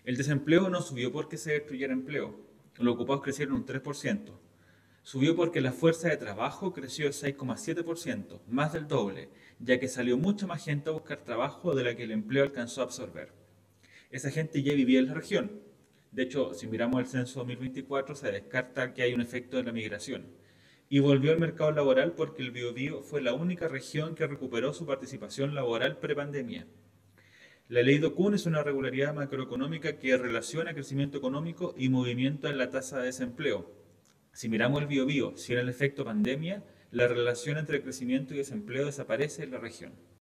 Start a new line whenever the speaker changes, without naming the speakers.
El desempleo no subió porque se destruyera empleo. Los ocupados crecieron un 3%. Subió porque la fuerza de trabajo creció 6,7%, más del doble, ya que salió mucha más gente a buscar trabajo de la que el empleo alcanzó a absorber. Esa gente ya vivía en la región. De hecho, si miramos el censo 2024, se descarta que hay un efecto de la migración. Y volvió al mercado laboral porque el Biobío fue la única región que recuperó su participación laboral prepandemia. La ley de Kuhn es una regularidad macroeconómica que relaciona crecimiento económico y movimiento en la tasa de desempleo. Si miramos el Biobío sin el efecto pandemia, la relación entre crecimiento y desempleo desaparece en la región.